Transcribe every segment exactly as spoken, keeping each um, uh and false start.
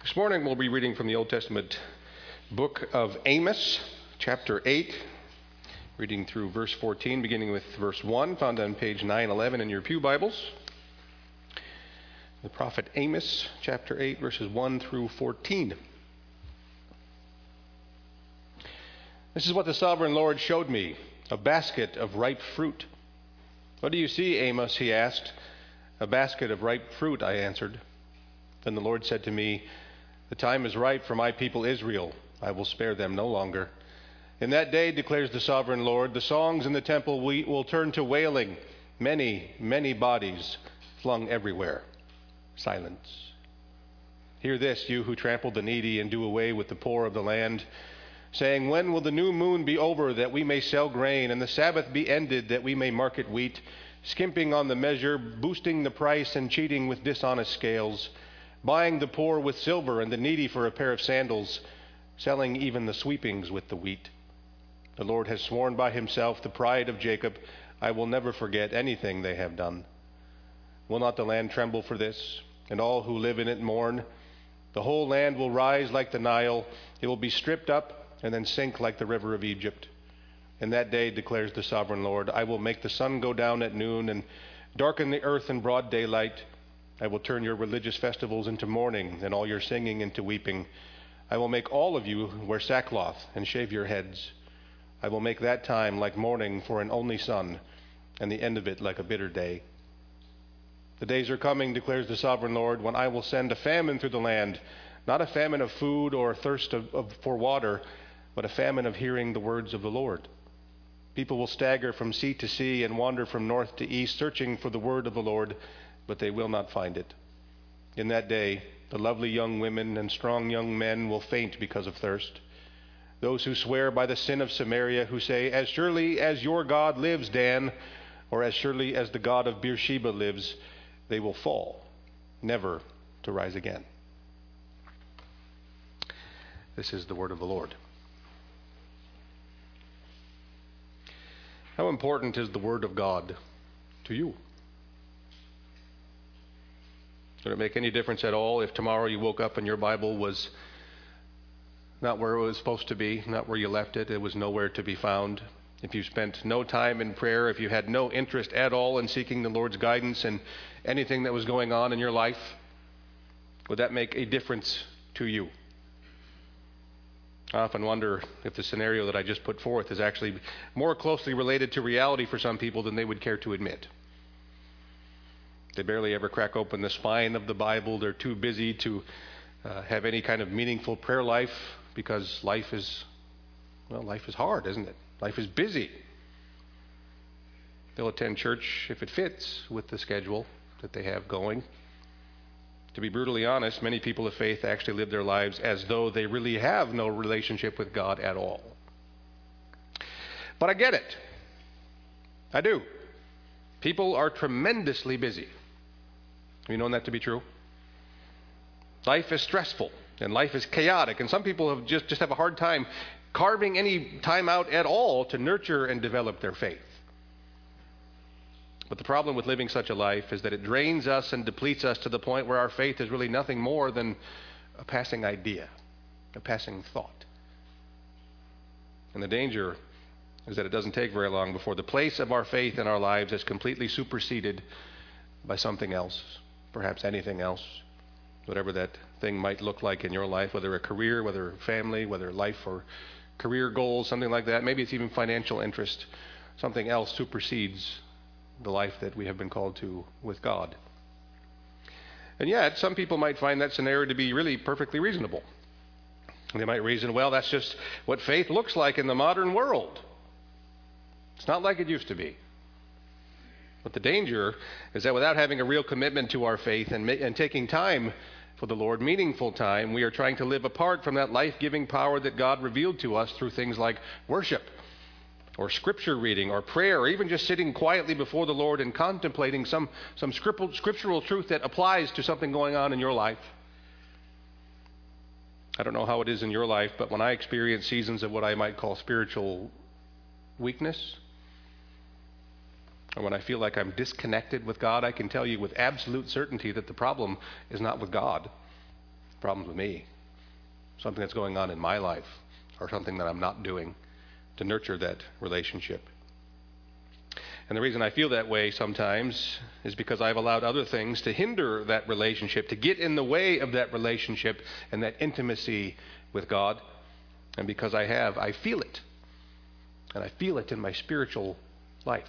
This morning we'll be reading from the Old Testament book of Amos, chapter eight, reading through verse fourteen, beginning with verse one, found on page nine eleven in your pew Bibles. The prophet Amos, chapter eight, verses one through fourteen. This is what the sovereign Lord showed me, a basket of ripe fruit. What do you see, Amos? He asked. A basket of ripe fruit, I answered. Then the Lord said to me, the time is ripe for my people Israel. I will spare them no longer. In that day, declares the sovereign Lord, the songs in the temple will turn to wailing, many, many bodies flung everywhere. Silence. Hear this, you who trample the needy and do away with the poor of the land, saying, when will the new moon be over that we may sell grain, and the Sabbath be ended that we may market wheat, skimping on the measure, boosting the price, and cheating with dishonest scales, buying the poor with silver and the needy for a pair of sandals, selling even the sweepings with the wheat. The Lord has sworn by himself, the pride of Jacob, I will never forget anything they have done. Will not the land tremble for this, and all who live in it mourn? The whole land will rise like the Nile. It will be stripped up and then sink like the river of Egypt. In that day, declares the sovereign Lord, I will make the sun go down at noon and darken the earth in broad daylight. I will turn your religious festivals into mourning and all your singing into weeping. I will make all of you wear sackcloth and shave your heads. I will make that time like mourning for an only son, and the end of it like a bitter day. The days are coming, declares the sovereign Lord, when I will send a famine through the land, not a famine of food or a thirst of, of, for water, but a famine of hearing the words of the Lord. People will stagger from sea to sea and wander from north to east, searching for the word of the Lord, but they will not find it. In that day, the lovely young women and strong young men will faint because of thirst. Those who swear by the sin of Samaria, who say, as surely as your God lives, Dan, or as surely as the God of Beersheba lives, they will fall, never to rise again. This is the word of the Lord. How important is the word of God to you? Would it make any difference at all if tomorrow you woke up and your Bible was not where it was supposed to be, not where you left it, it was nowhere to be found? If you spent no time in prayer, if you had no interest at all in seeking the Lord's guidance in anything that was going on in your life, would that make a difference to you? I often wonder if the scenario that I just put forth is actually more closely related to reality for some people than they would care to admit. They barely ever crack open the spine of the Bible. They're too busy to uh, have any kind of meaningful prayer life because life is, well, life is hard, isn't it? Life is busy. They'll attend church if it fits with the schedule that they have going. To be brutally honest, many people of faith actually live their lives as though they really have no relationship with God at all. But I get it. I do. People are tremendously busy. Have you known that to be true? Life is stressful and life is chaotic, and some people have just, just have a hard time carving any time out at all to nurture and develop their faith. But the problem with living such a life is that it drains us and depletes us to the point where our faith is really nothing more than a passing idea, a passing thought. And the danger is that it doesn't take very long before the place of our faith in our lives is completely superseded by something else, perhaps anything else, whatever that thing might look like in your life, whether a career, whether family, whether life or career goals, something like that. Maybe it's even financial interest. Something else supersedes the life that we have been called to with God. And yet, some people might find that scenario to be really perfectly reasonable. They might reason, well, that's just what faith looks like in the modern world. It's not like it used to be. But the danger is that without having a real commitment to our faith and, ma- and taking time for the Lord, meaningful time, we are trying to live apart from that life-giving power that God revealed to us through things like worship, or scripture reading, or prayer, or even just sitting quietly before the Lord and contemplating some, some scriptural truth that applies to something going on in your life. I don't know how it is in your life, but when I experience seasons of what I might call spiritual weakness, or when I feel like I'm disconnected with God, I can tell you with absolute certainty that the problem is not with God. Problems with me. Something that's going on in my life, or something that I'm not doing to nurture that relationship. And the reason I feel that way sometimes is because I've allowed other things to hinder that relationship, to get in the way of that relationship and that intimacy with God. And because I have, I feel it. And I feel it in my spiritual life.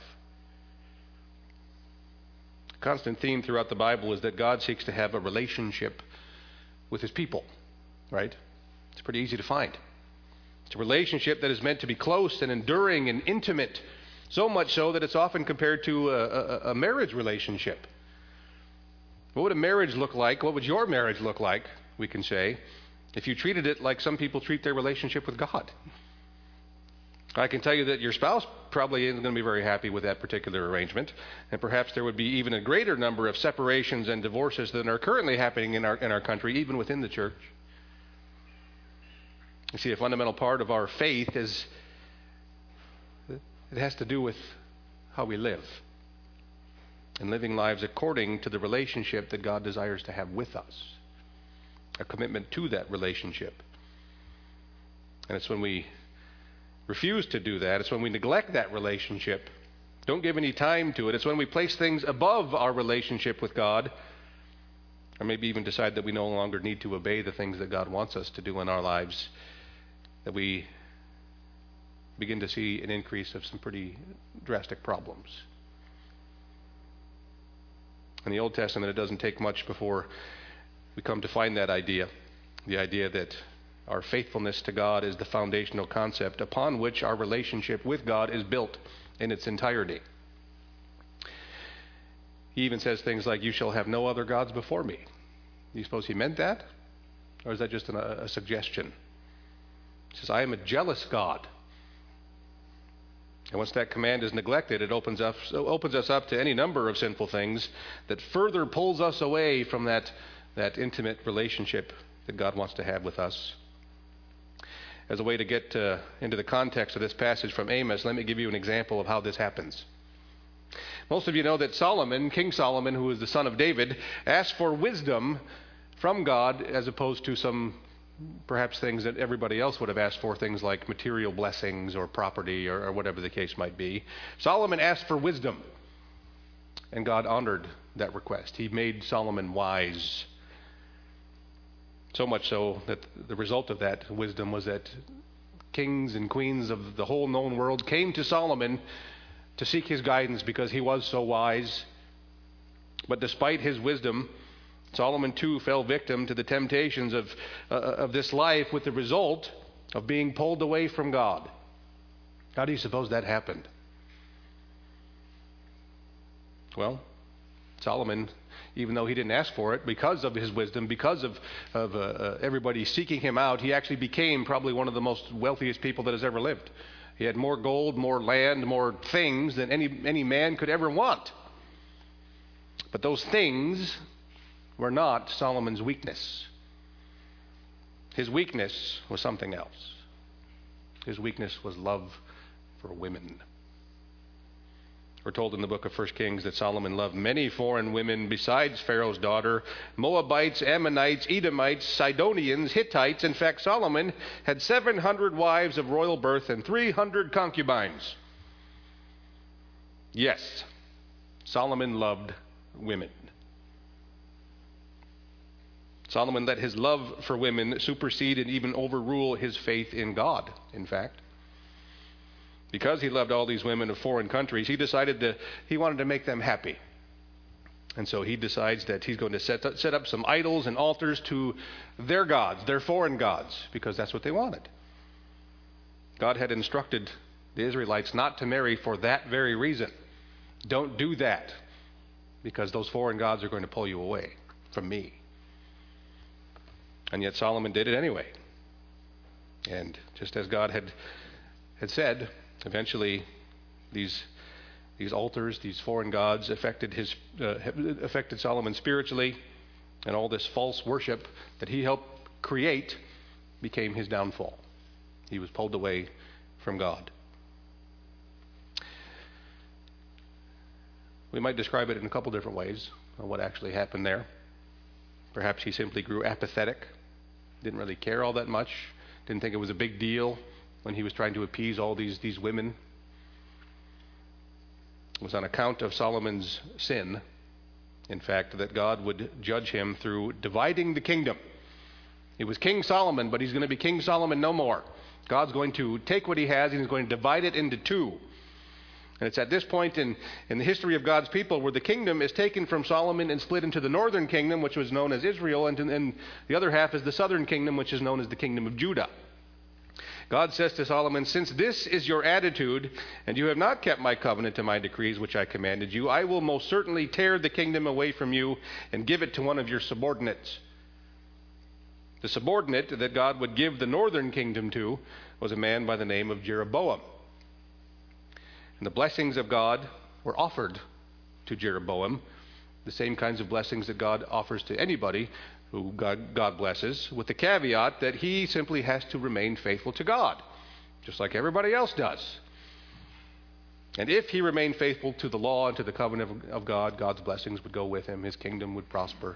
A constant theme throughout the Bible is that God seeks to have a relationship with his people, right? It's pretty easy to find. It's a relationship that is meant to be close and enduring and intimate, so much so that it's often compared to a, a, a marriage relationship. What would a marriage look like? What would your marriage look like, we can say, if you treated it like some people treat their relationship with God? I can tell you that your spouse probably isn't going to be very happy with that particular arrangement, and perhaps there would be even a greater number of separations and divorces than are currently happening in our in our country, even within the church. You see, a fundamental part of our faith is it has to do with how we live, and living lives according to the relationship that God desires to have with us, a commitment to that relationship. And it's when we refuse to do that, it's when we neglect that relationship, don't give any time to it, it's when we place things above our relationship with God, or maybe even decide that we no longer need to obey the things that God wants us to do in our lives, that we begin to see an increase of some pretty drastic problems. In the Old Testament, it doesn't take much before we come to find that idea, the idea that our faithfulness to God is the foundational concept upon which our relationship with God is built in its entirety. He even says things like, "You shall have no other gods before me." Do you suppose he meant that? Or is that just an, a, a suggestion? He says, "I am a jealous God." And once that command is neglected, it opens up, opens us up to any number of sinful things that further pulls us away from that, that intimate relationship that God wants to have with us. As a way to get uh, into the context of this passage from Amos, let me give you an example of how this happens. Most of you know that Solomon, King Solomon, who is the son of David, asked for wisdom from God as opposed to some perhaps things that everybody else would have asked for, things like material blessings or property or, or whatever the case might be. Solomon asked for wisdom, and God honored that request. He made Solomon wise. So much so that the result of that wisdom was that kings and queens of the whole known world came to Solomon to seek his guidance because he was so wise. But despite his wisdom, Solomon too fell victim to the temptations of, uh, of this life, with the result of being pulled away from God. How do you suppose that happened? Well, Solomon, even though he didn't ask for it, because of his wisdom, because of, of uh, uh, everybody seeking him out, he actually became probably one of the most wealthiest people that has ever lived. He had more gold, more land, more things than any, any man could ever want. But those things were not Solomon's weakness. His weakness was something else. His weakness was love for women. We're told in the book of First Kings that Solomon loved many foreign women besides Pharaoh's daughter, Moabites, Ammonites, Edomites, Sidonians, Hittites. In fact, Solomon had seven hundred wives of royal birth and three hundred concubines. Yes, Solomon loved women. Solomon let his love for women supersede and even overrule his faith in God, in fact. Because he loved all these women of foreign countries, he decided that he wanted to make them happy. And so he decides that he's going to set up, set up some idols and altars to their gods, their foreign gods, because that's what they wanted. God had instructed the Israelites not to marry for that very reason. Don't do that, because those foreign gods are going to pull you away from me. And yet Solomon did it anyway. And just as God had, had said, eventually these these altars, these foreign gods, affected his uh, affected Solomon spiritually, and all this false worship that he helped create became his downfall. He was pulled away from God. We might describe it in a couple different ways on what actually happened there. Perhaps he simply grew apathetic didn't really care all that much, didn't think it was a big deal when he was trying to appease all these, these women. It was on account of Solomon's sin, in fact, that God would judge him through dividing the kingdom. It was King Solomon, but he's going to be King Solomon no more. God's going to take what he has and he's going to divide it into two. And it's at this point in, in the history of God's people where the kingdom is taken from Solomon and split into the northern kingdom, which was known as Israel, and, and the other half is the southern kingdom, which is known as the kingdom of Judah. God says to Solomon, since this is your attitude, and you have not kept my covenant and my decrees which I commanded you, I will most certainly tear the kingdom away from you and give it to one of your subordinates. The subordinate that God would give the northern kingdom to was a man by the name of Jeroboam. And the blessings of God were offered to Jeroboam, the same kinds of blessings that God offers to anybody who God, God blesses, with the caveat that he simply has to remain faithful to God, just like everybody else does. And if he remained faithful to the law and to the covenant of, of God, God's blessings would go with him. His kingdom would prosper.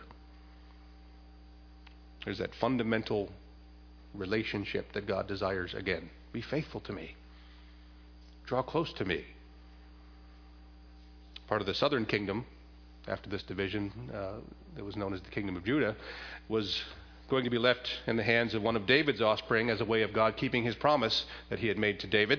There's that fundamental relationship that God desires again. Be faithful to me. Draw close to me. Part of the southern kingdom, after this division uh, that was known as the kingdom of Judah, was going to be left in the hands of one of David's offspring as a way of God keeping his promise that he had made to David.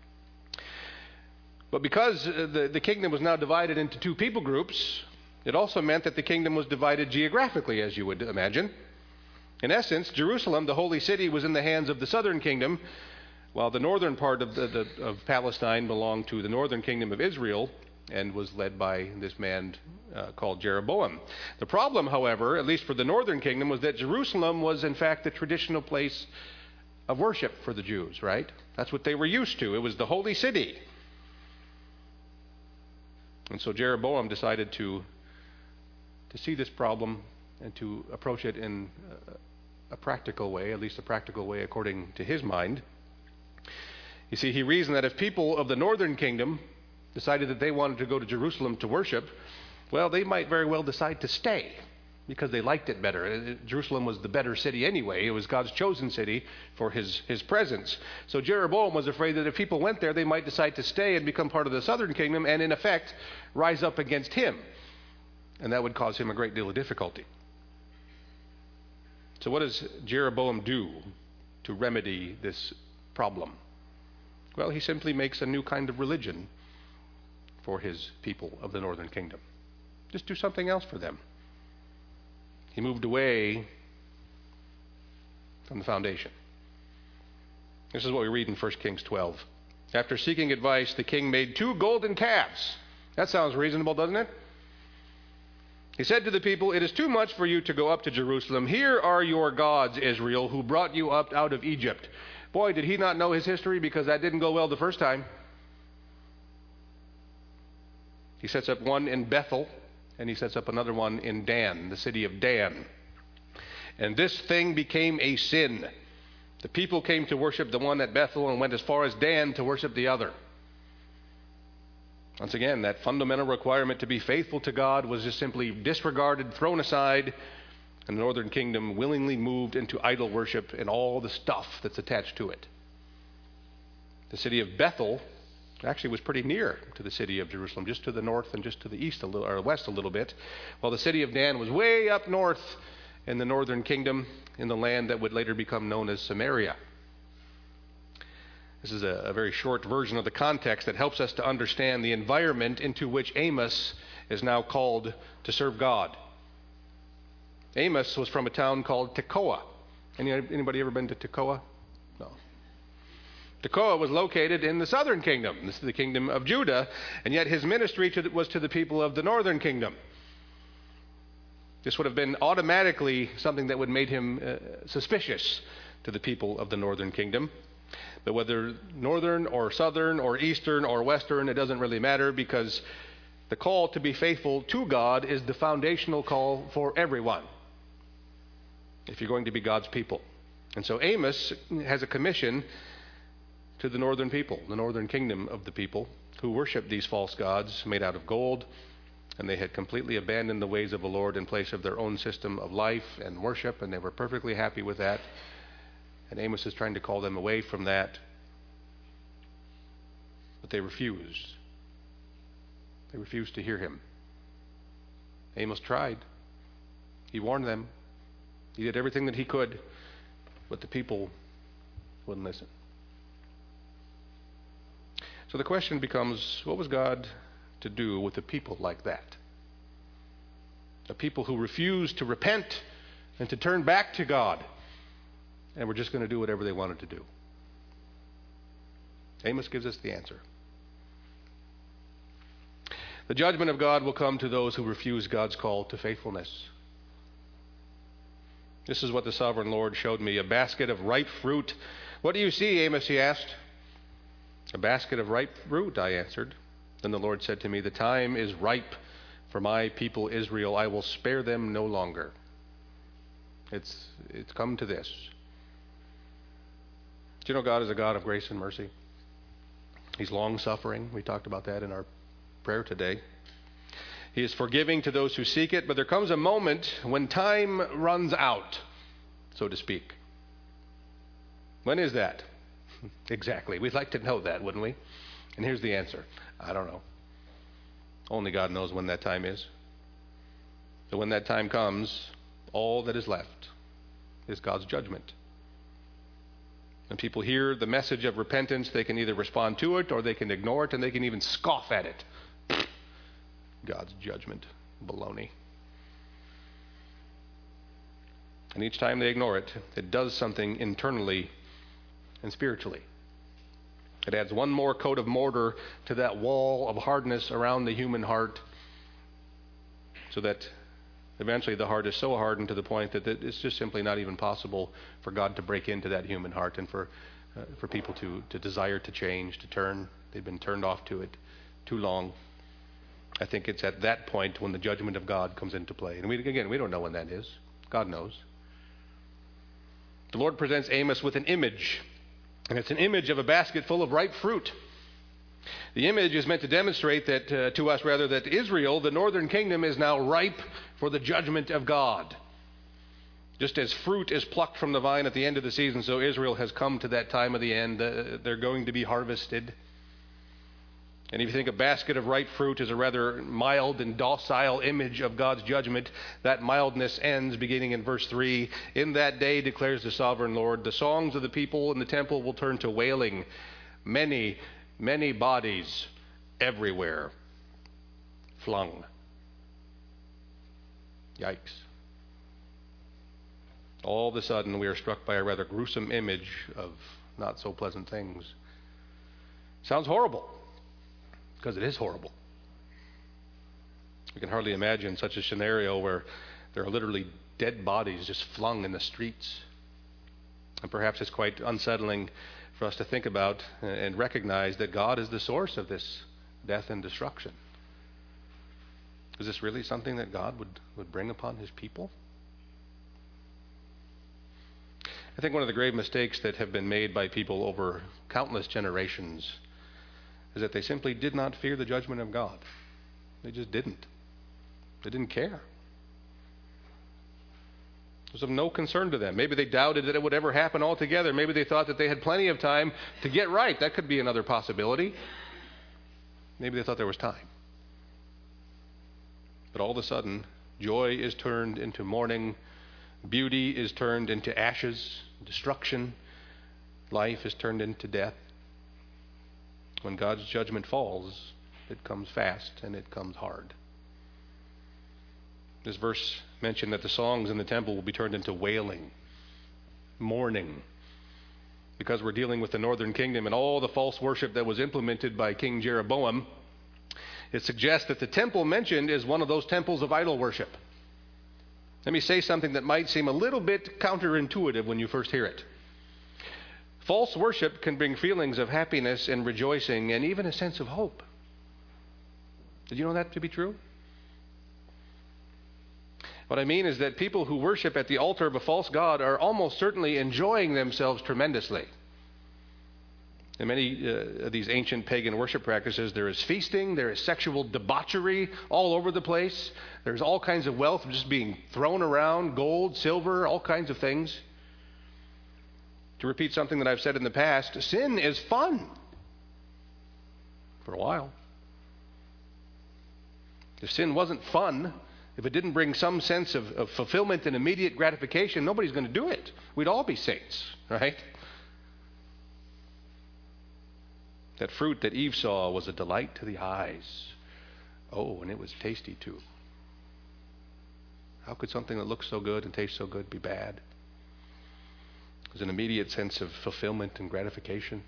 But because the, the kingdom was now divided into two people groups, it also meant that the kingdom was divided geographically, as you would imagine. In essence, Jerusalem, the holy city, was in the hands of the southern kingdom, while the northern part of, the, the, of Palestine belonged to the northern kingdom of Israel and was led by this man uh, called Jeroboam. The problem, however, at least for the northern kingdom, was that Jerusalem was in fact the traditional place of worship for the Jews, right? That's what they were used to. It was the holy city. And so Jeroboam decided to, to see this problem and to approach it in a, a practical way, at least a practical way according to his mind. You see, he reasoned that if people of the northern kingdom decided that they wanted to go to Jerusalem to worship, well, they might very well decide to stay because they liked it better. Jerusalem was the better city anyway. It was God's chosen city for his, his presence. So Jeroboam was afraid that if people went there, they might decide to stay and become part of the southern kingdom and, in effect, rise up against him. And that would cause him a great deal of difficulty. So what does Jeroboam do to remedy this problem? Well, he simply makes a new kind of religion for his people of the northern kingdom. Just do something else for them. He moved away from the foundation. This is what we read in First Kings twelve. After seeking advice, the king made two golden calves. That sounds reasonable, doesn't it? He said to the people, "It is too much for you to go up to Jerusalem. Here are your gods, Israel, who brought you up out of Egypt." Boy, did he not know his history, because that didn't go well the first time. He sets up one in Bethel, and he sets up another one in Dan, the city of Dan. And this thing became a sin. The people came to worship the one at Bethel and went as far as Dan to worship the other. Once again, that fundamental requirement to be faithful to God was just simply disregarded, thrown aside, and the northern kingdom willingly moved into idol worship and all the stuff that's attached to it. The city of Bethel actually was pretty near to the city of Jerusalem, just to the north and just to the east a little, or west a little bit, while the city of Dan was way up north in the northern kingdom, in the land that would later become known as Samaria. This is a, a very short version of the context that helps us to understand the environment into which Amos is now called to serve God. Amos was from a town called Tekoa. Any, anybody ever been to Tekoa? No. Tekoa was located in the southern kingdom. This is the kingdom of Judah, and yet his ministry to the, was to the people of the northern kingdom. This would have been automatically something that would have made him uh, suspicious to the people of the northern kingdom. But whether northern or southern or eastern or western, it doesn't really matter, because the call to be faithful to God is the foundational call for everyone, if you're going to be God's people. And so Amos has a commission to the northern people, the northern kingdom of the people, who worship these false gods made out of gold And they had completely abandoned the ways of the Lord in place of their own system of life and worship, and they were perfectly happy with that. And Amos is trying to call them away from that. But they refused. They refused to hear him. Amos tried. He warned them. He did everything that he could, but the people wouldn't listen. So the question becomes, what was God to do with a people like that? A people who refused to repent and to turn back to God, and were just going to do whatever they wanted to do. Amos gives us the answer. The judgment of God will come to those who refuse God's call to faithfulness. This is what the sovereign Lord showed me, a basket of ripe fruit. What do you see, Amos, he asked. A basket of ripe fruit, I answered. Then the Lord said to me, the time is ripe for my people Israel. I will spare them no longer. It's, it's come to this. Do you know God is a God of grace and mercy? He's long-suffering. We talked about that in our prayer today. He is forgiving to those who seek it, but there comes a moment when time runs out, so to speak. When is that? Exactly. We'd like to know that, wouldn't we? And here's the answer. I don't know. Only God knows when that time is. So when that time comes, all that is left is God's judgment. When people hear the message of repentance, they can either respond to it or they can ignore it, and they can even scoff at it. God's judgment. Baloney. And each time they ignore it, it does something internally and spiritually. It adds one more coat of mortar to that wall of hardness around the human heart, so that eventually the heart is so hardened to the point that it's just simply not even possible for God to break into that human heart and for uh, for people to, to desire to change, to turn. They've been turned off to it too long. I think it's at that point when the judgment of God comes into play. And we, again, we don't know when that is. God knows. The Lord presents Amos with an image, and it's an image of a basket full of ripe fruit. The image is meant to demonstrate that uh, to us, rather, that Israel, the northern kingdom, is now ripe for the judgment of God. Just as fruit is plucked from the vine at the end of the season, so Israel has come to that time of the end. Uh, they're going to be harvested. And if you think a basket of ripe fruit is a rather mild and docile image of God's judgment, that mildness ends beginning in verse three. In that day, declares the sovereign Lord, the songs of the people in the temple will turn to wailing. Many, many bodies everywhere flung. Yikes. All of a sudden, we are struck by a rather gruesome image of not so pleasant things. Sounds horrible. Because it is horrible. We can hardly imagine such a scenario where there are literally dead bodies just flung in the streets. And perhaps it's quite unsettling for us to think about and recognize that God is the source of this death and destruction. Is this really something that God would, would bring upon his people? I think one of the grave mistakes that have been made by people over countless generations is that they simply did not fear the judgment of God. They just didn't. They didn't care. It was of no concern to them. Maybe they doubted that it would ever happen altogether. Maybe they thought that they had plenty of time to get right. That could be another possibility. Maybe they thought there was time. But all of a sudden, joy is turned into mourning. Beauty is turned into ashes, destruction. Life is turned into death. When God's judgment falls, it comes fast and it comes hard. This verse mentioned that the songs in the temple will be turned into wailing, mourning, because we're dealing with the northern kingdom and all the false worship that was implemented by King Jeroboam. It suggests that the temple mentioned is one of those temples of idol worship. Let me say something that might seem a little bit counterintuitive when you first hear it. False worship can bring feelings of happiness and rejoicing and even a sense of hope. Did you know that to be true? What I mean is that people who worship at the altar of a false god are almost certainly enjoying themselves tremendously. In many uh, of these ancient pagan worship practices, there is feasting, there is sexual debauchery all over the place. There's all kinds of wealth just being thrown around, gold, silver, all kinds of things. To repeat something that I've said in the past, sin is fun. For a while. If sin wasn't fun, if it didn't bring some sense of, of fulfillment and immediate gratification, nobody's going to do it. We'd all be saints, right? That fruit that Eve saw was a delight to the eyes. Oh, and it was tasty too. How could something that looks so good and tastes so good be bad? There's an immediate sense of fulfillment and gratification.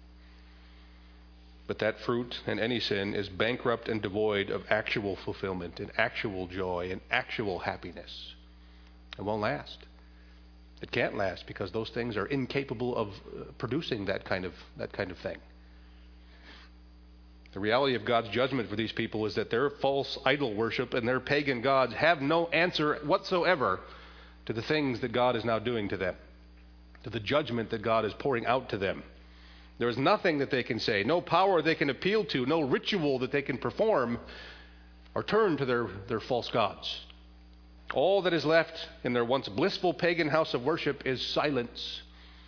But that fruit and any sin is bankrupt and devoid of actual fulfillment and actual joy and actual happiness. It won't last. It can't last because those things are incapable of producing that kind of that kind of thing. The reality of God's judgment for these people is that their false idol worship and their pagan gods have no answer whatsoever to the things that God is now doing to them, to the judgment that God is pouring out to them. There is nothing that they can say, no power they can appeal to, no ritual that they can perform or turn to their, their false gods. All that is left in their once blissful pagan house of worship is silence.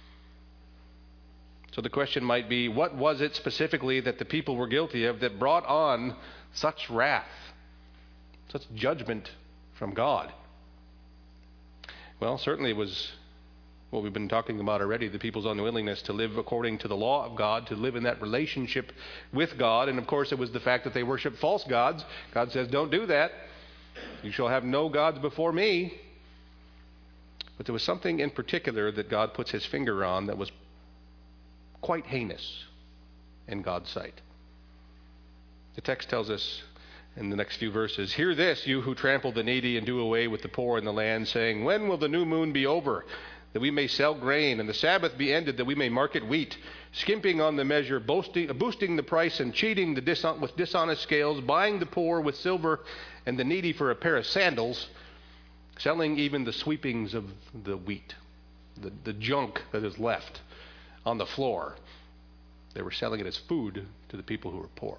So the question might be, what was it specifically that the people were guilty of that brought on such wrath, such judgment from God? Well, certainly it was what we've been talking about already, the people's unwillingness to live according to the law of God, to live in that relationship with God. And of course, it was the fact that they worship false gods. God says, don't do that. You shall have no gods before me. But there was something in particular that God puts his finger on that was quite heinous in God's sight. The text tells us in the next few verses, hear this, you who trample the needy and do away with the poor in the land, saying, when will the new moon be over, that we may sell grain, and the Sabbath be ended, that we may market wheat, skimping on the measure, boasting, boosting the price, and cheating the dishon- with dishonest scales, buying the poor with silver, and the needy for a pair of sandals, selling even the sweepings of the wheat, the, the junk that is left on the floor. They were selling it as food to the people who were poor.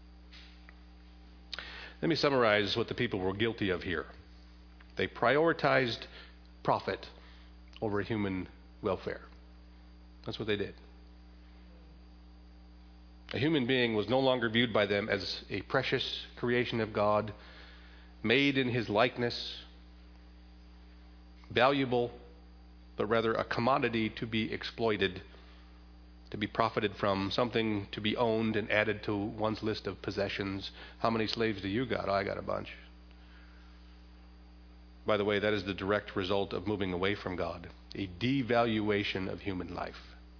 Let me summarize what the people were guilty of here. They prioritized profit over human welfare. That's what they did. A human being was no longer viewed by them as a precious creation of God, made in his likeness, valuable, but rather a commodity to be exploited, to be profited from, something to be owned and added to one's list of possessions. How many slaves do you got? Oh, I got a bunch. By the way, that is the direct result of moving away from God, a devaluation of human life.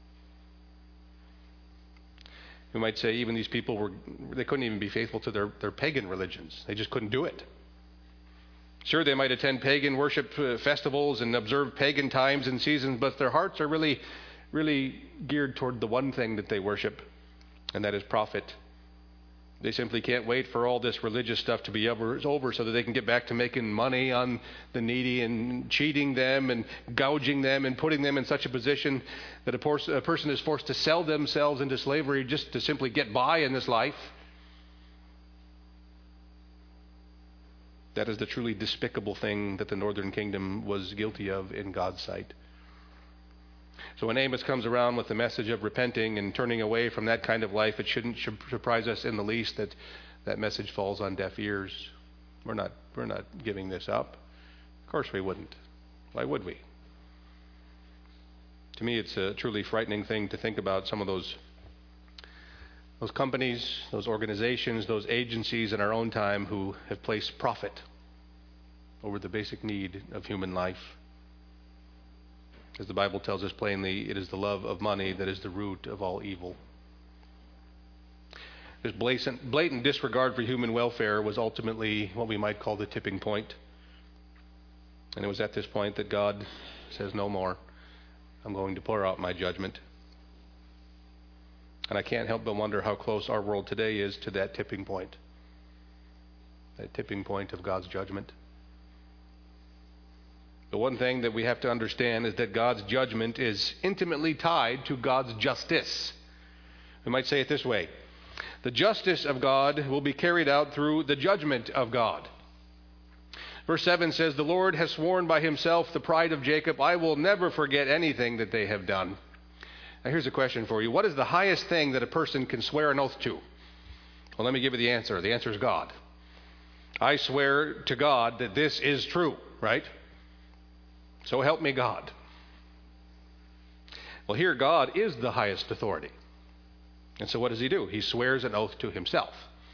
We might say even these people were, they couldn't even be faithful to their, their pagan religions. They just couldn't do it. Sure, they might attend pagan worship uh, festivals and observe pagan times and seasons, but their hearts are really, really geared toward the one thing that they worship, and that is profit. They simply can't wait for all this religious stuff to be over, over so that they can get back to making money on the needy and cheating them and gouging them and putting them in such a position that a, por- a person is forced to sell themselves into slavery just to simply get by in this life. That is the truly despicable thing that the northern kingdom was guilty of in God's sight. So when Amos comes around with the message of repenting and turning away from that kind of life, it shouldn't surprise us in the least that that message falls on deaf ears. We're not, we're not giving this up. Of course we wouldn't. Why would we? To me, it's a truly frightening thing to think about some of those, those companies, those organizations, those agencies in our own time who have placed profit over the basic need of human life. As the Bible tells us plainly, it is the love of money that is the root of all evil. This blatant, blatant disregard for human welfare was ultimately what we might call the tipping point. And it was at this point that God says, no more. I'm going to pour out my judgment. And I can't help but wonder how close our world today is to that tipping point. That tipping point of God's judgment. The one thing that we have to understand is that God's judgment is intimately tied to God's justice. We might say it this way: the justice of God will be carried out through the judgment of God. Verse seven says, "The Lord has sworn by himself, the pride of Jacob, I will never forget anything that they have done." Now here's a question for you. What is the highest thing that a person can swear an oath to? Well, let me give you the answer. The answer is God. I swear to God that this is true, right? So help me God. Well, here God is the highest authority. And so what does he do? He swears an oath to himself.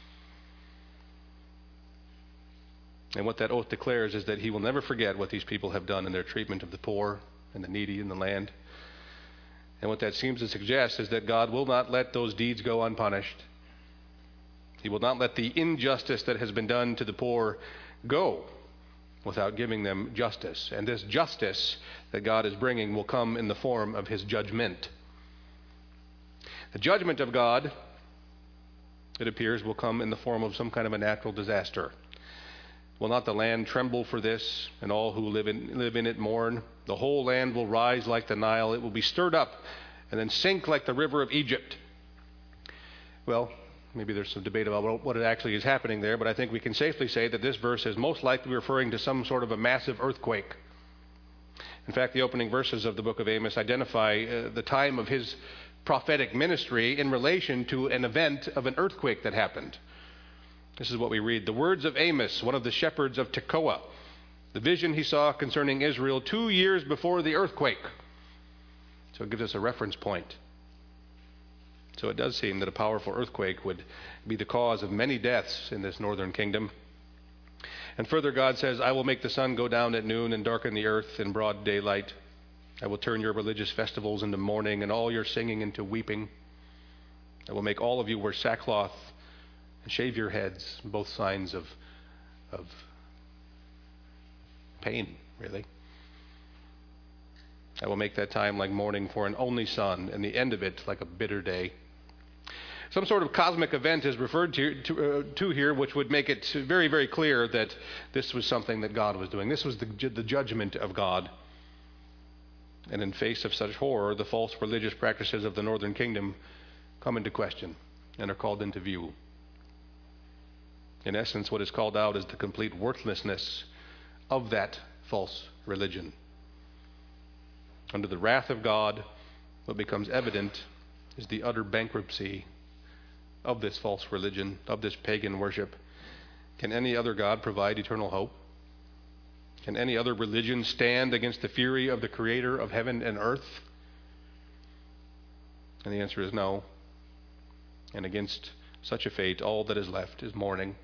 And what that oath declares is that he will never forget what these people have done in their treatment of the poor and the needy in the land. And what that seems to suggest is that God will not let those deeds go unpunished. He will not let the injustice that has been done to the poor go without giving them justice. And this justice that God is bringing will come in the form of his judgment. The judgment of God, it appears, will come in the form of some kind of a natural disaster. Will not the land tremble for this, and all who live in, live in it mourn? The whole land will rise like the Nile. It will be stirred up and then sink like the river of Egypt. Well, maybe there's some debate about what it actually is happening there, but I think we can safely say that this verse is most likely referring to some sort of a massive earthquake. In fact, the opening verses of the book of Amos identify uh, the time of his prophetic ministry in relation to an event of an earthquake that happened. This is what we read. "The words of Amos, one of the shepherds of Tekoa, the vision he saw concerning Israel two years before the earthquake." So it gives us a reference point. So it does seem that a powerful earthquake would be the cause of many deaths in this northern kingdom. And further, God says, "I will make the sun go down at noon and darken the earth in broad daylight. I will turn your religious festivals into mourning and all your singing into weeping. I will make all of you wear sackcloth and shave your heads," both signs of, of pain, really. "I will make that time like mourning for an only son, and the end of it like a bitter day." Some sort of cosmic event is referred to, to, uh, to here, which would make it very, very clear that this was something that God was doing. This was the, the judgment of God. And in face of such horror, the false religious practices of the northern kingdom come into question and are called into view. In essence, what is called out is the complete worthlessness of that false religion. Under the wrath of God, what becomes evident is the utter bankruptcy of this false religion, of this pagan worship. Can any other God provide eternal hope? Can any other religion stand against the fury of the Creator of heaven and earth? And the answer is no. And against such a fate, all that is left is mourning.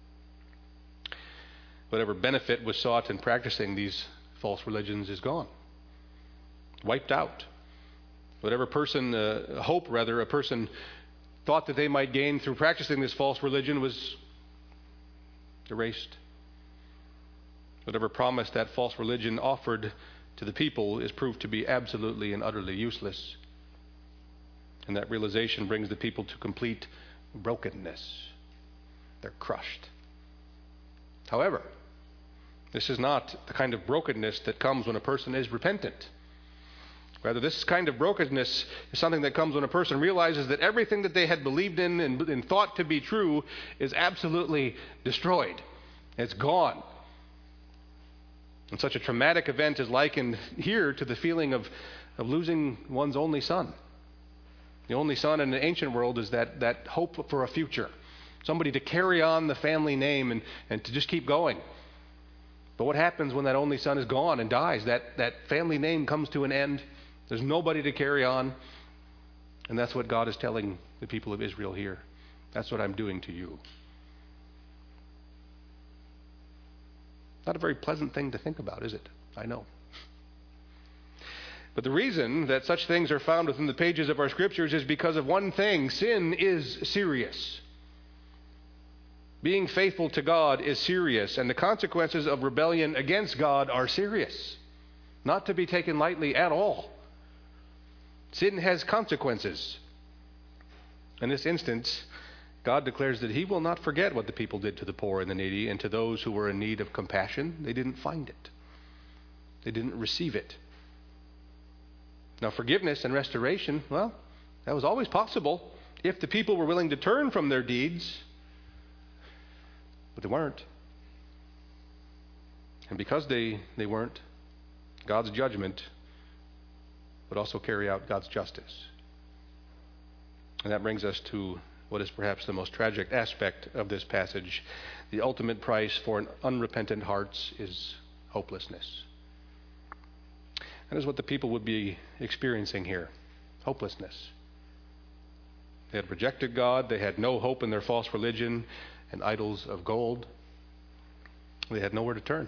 Whatever benefit was sought in practicing these false religions is gone, wiped out. Whatever person, uh, hope rather, a person thought that they might gain through practicing this false religion was erased. Whatever promise that false religion offered to the people is proved to be absolutely and utterly useless. And that realization brings the people to complete brokenness. They're crushed. However, this is not the kind of brokenness that comes when a person is repentant. Rather, this kind of brokenness is something that comes when a person realizes that everything that they had believed in and, and thought to be true is absolutely destroyed. It's gone. And such a traumatic event is likened here to the feeling of, of losing one's only son. The only son in the ancient world is that, that hope for a future. Somebody to carry on the family name and, and to just keep going. But what happens when that only son is gone and dies? That, that family name comes to an end. There's nobody to carry on. And that's what God is telling the people of Israel here. That's what I'm doing to you. Not a very pleasant thing to think about, is it? I know. But the reason that such things are found within the pages of our scriptures is because of one thing. Sin is serious. Being faithful to God is serious, and the consequences of rebellion against God are serious. Not to be taken lightly at all. Sin has consequences. In this instance, God declares that he will not forget what the people did to the poor and the needy and to those who were in need of compassion. They didn't find it. They didn't receive it. Now, forgiveness and restoration, well, that was always possible, if the people were willing to turn from their deeds, but they weren't. And because they, they weren't, God's judgment would also carry out God's justice. And that brings us to what is perhaps the most tragic aspect of this passage. The ultimate price for an unrepentant heart is hopelessness. That is what the people would be experiencing here. Hopelessness. They had rejected God. They had no hope in their false religion and idols of gold. They had nowhere to turn.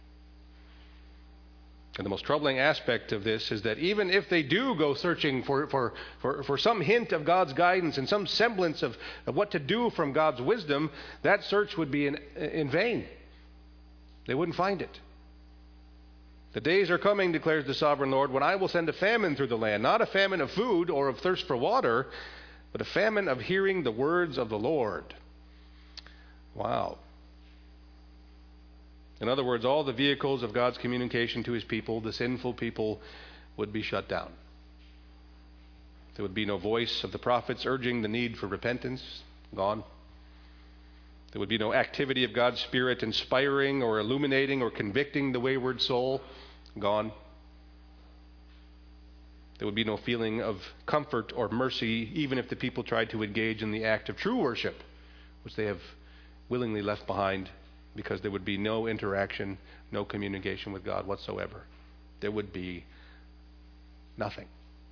And the most troubling aspect of this is that even if they do go searching for, for, for, for some hint of God's guidance and some semblance of, of what to do from God's wisdom, that search would be in, in vain. They wouldn't find it. The days are coming, declares the sovereign Lord, when I will send a famine through the land, not a famine of food or of thirst for water, but a famine of hearing the words of the Lord. Wow. In other words, all the vehicles of God's communication to his people, the sinful people, would be shut down. There would be no voice of the prophets urging the need for repentance. Gone. There would be no activity of God's Spirit inspiring or illuminating or convicting the wayward soul. Gone. There would be no feeling of comfort or mercy, even if the people tried to engage in the act of true worship, which they have willingly left behind, because there would be no interaction, no communication with God whatsoever. There would be nothing.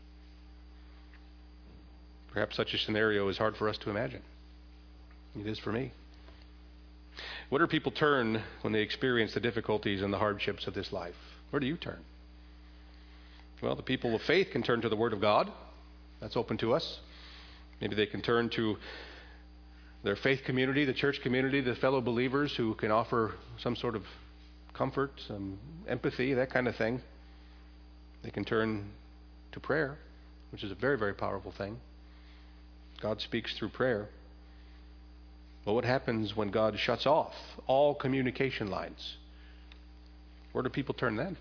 Perhaps such a scenario is hard for us to imagine. It is for me. Where do people turn when they experience the difficulties and the hardships of this life? Where do you turn? Well, the people of faith can turn to the Word of God. That's open to us. Maybe they can turn to their faith community, the church community, the fellow believers who can offer some sort of comfort, some empathy, that kind of thing. They can turn to prayer, which is a very, very powerful thing. God speaks through prayer. But what happens when God shuts off all communication lines? Where do people turn then?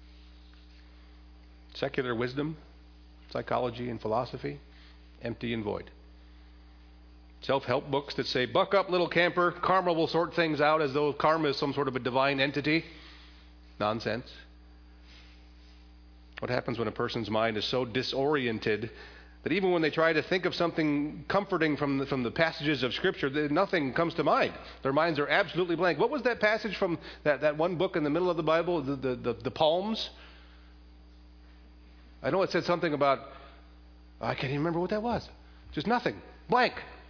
Secular wisdom, psychology, and philosophy, empty and void. Self-help books that say, buck up, little camper, karma will sort things out, as though karma is some sort of a divine entity. Nonsense. What happens when a person's mind is so disoriented that even when they try to think of something comforting from the, from the passages of Scripture, nothing comes to mind. Their minds are absolutely blank. What was that passage from that, that one book in the middle of the Bible, the, the, the, the Psalms? I know it said something about, I can't even remember what that was. Just nothing. Blank.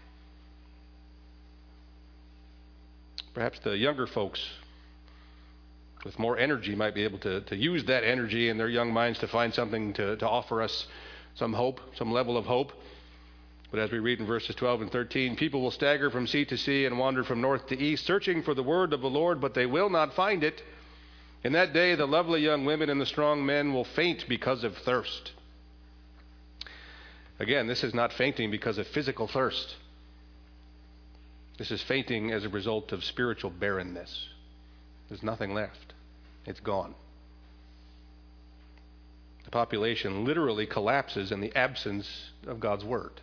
Perhaps the younger folks with more energy might be able to, to use that energy in their young minds to find something to, to offer us some hope, some level of hope. But as we read in verses twelve and thirteen, people will stagger from sea to sea and wander from north to east, searching for the word of the Lord, but they will not find it. In that day, the lovely young women and the strong men will faint because of thirst. Again, this is not fainting because of physical thirst. This is fainting as a result of spiritual barrenness. There's nothing left. It's gone. The population literally collapses in the absence of God's word.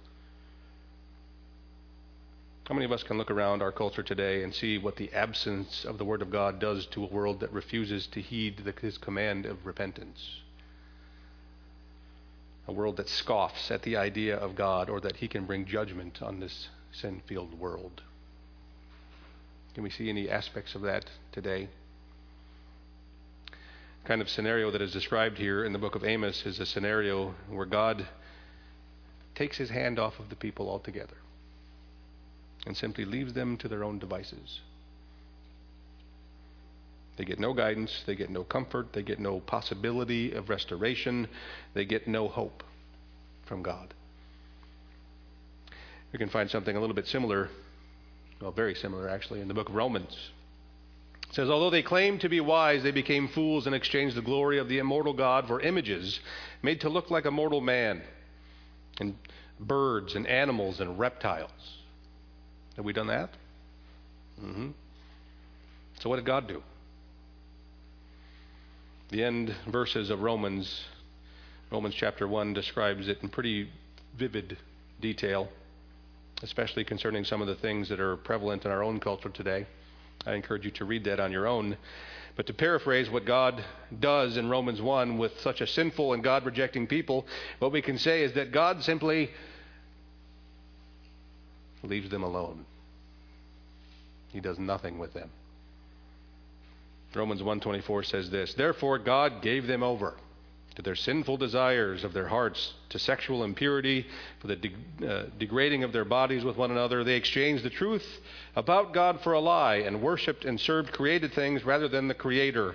How many of us can look around our culture today and see what the absence of the Word of God does to a world that refuses to heed the, His command of repentance? A world that scoffs at the idea of God or that He can bring judgment on this sin-filled world. Can we see any aspects of that today? The kind of scenario that is described here in the book of Amos is a scenario where God takes His hand off of the people altogether and simply leaves them to their own devices. They get no guidance, they get no comfort, they get no possibility of restoration, they get no hope from God. We can find something a little bit similar, well, very similar actually, in the book of Romans. It says, although they claimed to be wise, they became fools and exchanged the glory of the immortal God for images made to look like a mortal man, and birds and animals and reptiles. Have we done that? Mm-hmm. So what did God do? The end verses of Romans, Romans chapter one describes it in pretty vivid detail. especially concerning some of the things that are prevalent in our own culture today. I encourage you to read that on your own. But to paraphrase what God does in Romans one with such a sinful and God-rejecting people, what we can say is that God simply leaves them alone. He does nothing with them. Romans one twenty-four says this, "Therefore God gave them over to their sinful desires of their hearts, to sexual impurity, for the de- uh, degrading of their bodies with one another. They exchanged the truth about God for a lie and worshipped and served created things rather than the Creator."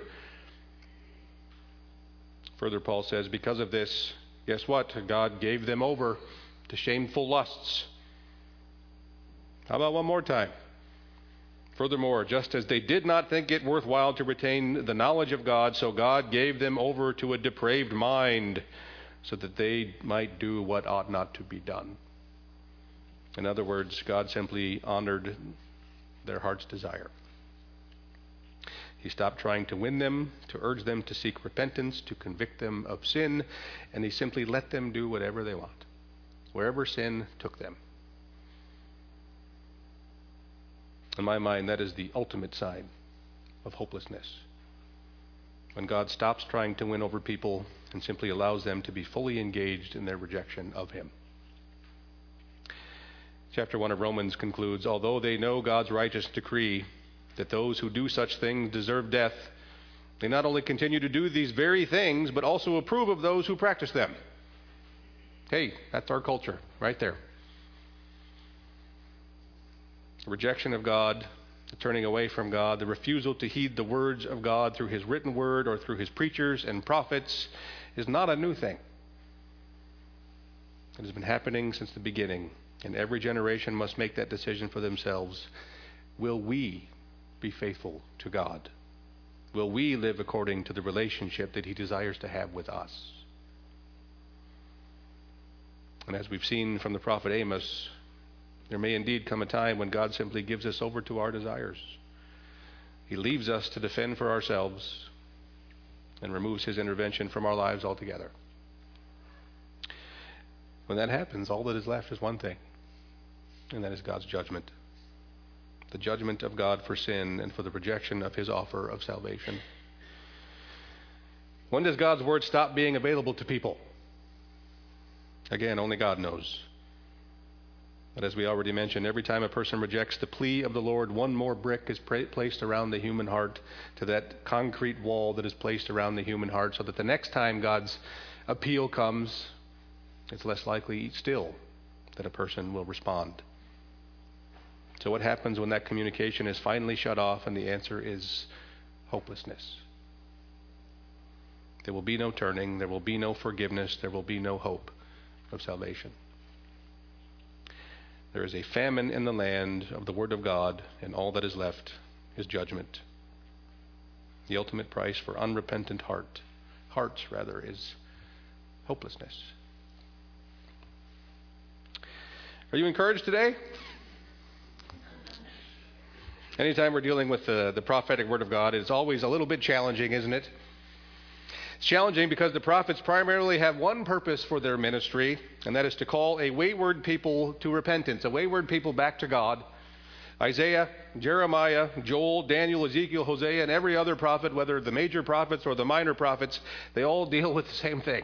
Further, Paul says, because of this, guess what? God gave them over to shameful lusts. How about one more time? Furthermore, just as they did not think it worthwhile to retain the knowledge of God, so God gave them over to a depraved mind, so that they might do what ought not to be done. In other words, God simply honored their heart's desire. He stopped trying to win them, to urge them to seek repentance, to convict them of sin, and he simply let them do whatever they want, wherever sin took them. In my mind, that is the ultimate sign of hopelessness. When God stops trying to win over people and simply allows them to be fully engaged in their rejection of him. Chapter one of Romans concludes, although they know God's righteous decree that those who do such things deserve death, they not only continue to do these very things, but also approve of those who practice them. Hey, that's our culture right there. The rejection of God, the turning away from God, the refusal to heed the words of God through his written word or through his preachers and prophets is not a new thing. It has been happening since the beginning, and every generation must make that decision for themselves. Will we be faithful to God? Will we live according to the relationship that he desires to have with us? And as we've seen from the prophet Amos, there may indeed come a time when God simply gives us over to our desires. He leaves us to defend for ourselves and removes his intervention from our lives altogether. When that happens, all that is left is one thing, and that is God's judgment. The judgment of God for sin and for the rejection of his offer of salvation. When does God's word stop being available to people? Again, only God knows. But as we already mentioned, every time a person rejects the plea of the Lord, one more brick is pra- placed around the human heart, to that concrete wall that is placed around the human heart, so that the next time God's appeal comes, it's less likely still that a person will respond. So what happens when that communication is finally shut off? And the answer is hopelessness. There will be no turning, there will be no forgiveness, there will be no hope of salvation. There is a famine in the land of the Word of God, and all that is left is judgment. The ultimate price for unrepentant heart, hearts rather, is hopelessness. Are you encouraged today? Anytime we're dealing with the, the prophetic Word of God, it's always a little bit challenging, isn't it? It's challenging because the prophets primarily have one purpose for their ministry, and that is to call a wayward people to repentance, a wayward people back to God. Isaiah, Jeremiah, Joel, Daniel, Ezekiel, Hosea, and every other prophet, whether the major prophets or the minor prophets, they all deal with the same thing.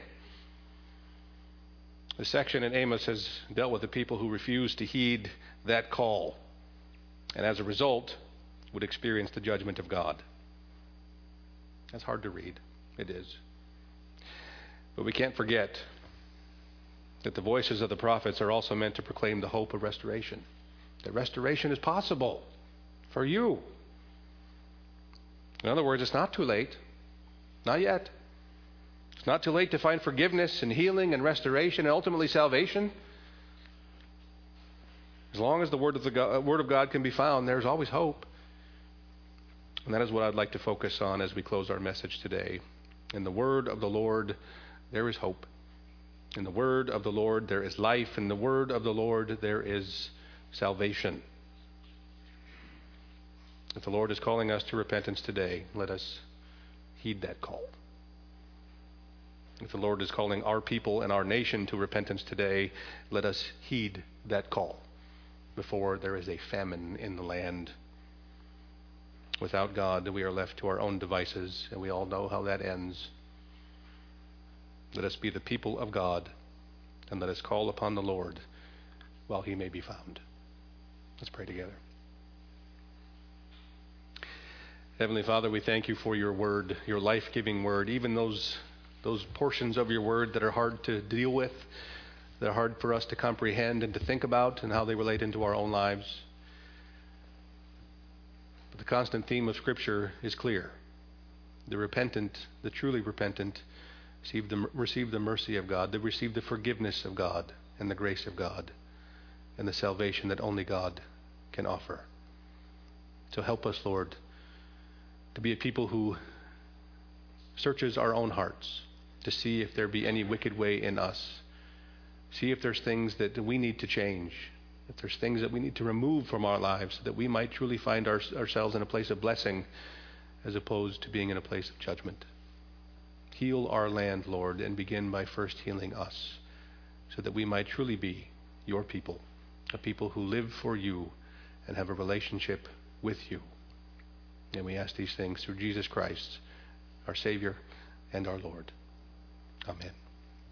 The section in Amos has dealt with the people who refuse to heed that call, and as a result, would experience the judgment of God. That's hard to read. It is. But we can't forget that the voices of the prophets are also meant to proclaim the hope of restoration. That restoration is possible for you. In other words, it's not too late. Not yet. It's not too late to find forgiveness and healing and restoration and ultimately salvation. As long as the word of, the God, word of God can be found, there's always hope. And that is what I'd like to focus on as we close our message today. In the word of the Lord, there is hope. In the word of the Lord, there is life. In the word of the Lord, there is salvation. If the Lord is calling us to repentance today, let us heed that call. If the Lord is calling our people and our nation to repentance today, let us heed that call. before there is a famine in the land. Without God, we are left to our own devices, and we all know how that ends. Let us be the people of God, and let us call upon the Lord while he may be found. Let's pray together. Heavenly Father, we thank you for your word, your life-giving word, even those those portions of your word that are hard to deal with, that are hard for us to comprehend and to think about, and how they relate into our own lives. But the constant theme of Scripture is clear. The repentant, the truly repentant, receive the, receive the mercy of God. They receive the forgiveness of God and the grace of God and the salvation that only God can offer. So help us, Lord, to be a people who searches our own hearts to see if there be any wicked way in us. See if there's things that we need to change, if there's things that we need to remove from our lives so that we might truly find our, ourselves in a place of blessing as opposed to being in a place of judgment. Heal our land, Lord, and begin by first healing us so that we might truly be your people, a people who live for you and have a relationship with you. And we ask these things through Jesus Christ, our Savior and our Lord. Amen.